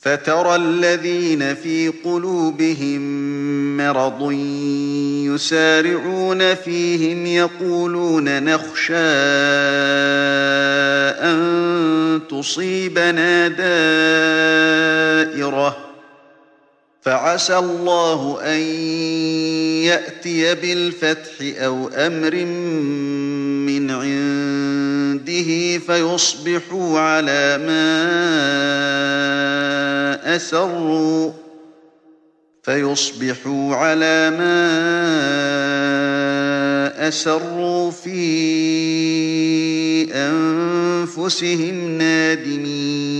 فَتَرَى الَّذِينَ فِي قُلُوبِهِم مَّرَضٌ يُسَارِعُونَ فِيهِمْ يَقُولُونَ نَخْشَىٰ أَن تُصِيبَنَا دَائِرَةٌ ۚ فَعَسَى اللَّهُ أَن يَأْتِيَ بِالْفَتْحِ أَوْ أَمْرٍ مِّنْ عِندِهِ فَيُصْبِحُوا عَلَىٰ مَا أَسَرُّوا فِي أَنفُسِهِمْ نَادِمِينَ